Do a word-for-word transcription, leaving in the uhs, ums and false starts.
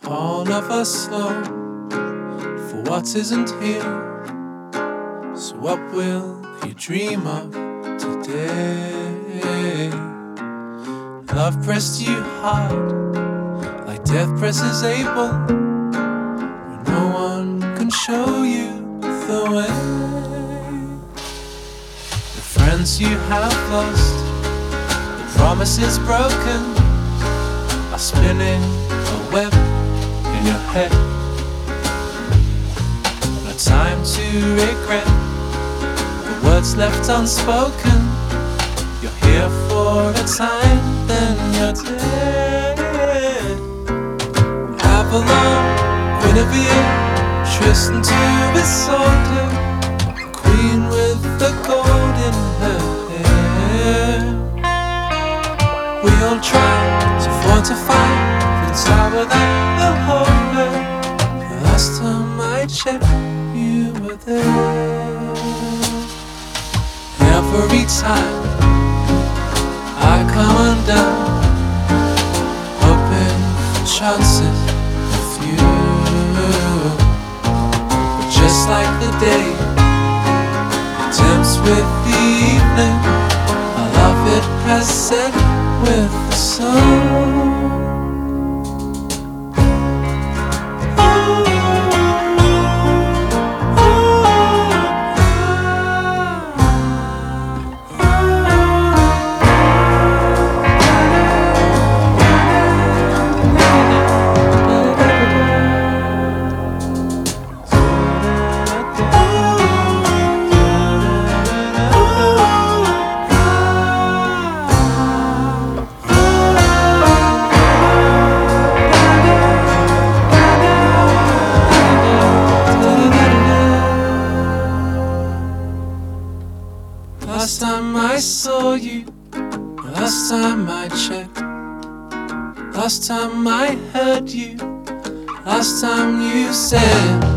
All of us long for what isn't here. So what will you dream of today? Love pressed you hard, like death presses Abel, when no one can show you the way. The friends you have lost, the promises broken, are spinning a web in your head. No time to regret the words left unspoken. You're here for a time, then you're dead. Avalon, Guinevere, Tristan to Isolde, the queen with the gold in her hair. We all try to fortify the tower that will hold her. The last time I checked, you were there. Every time I come undone, hoping for chances with you. But just like the day dims with the evening, our love it has set with the sun. Last time I saw you, last time I checked, last time I heard you, last time you said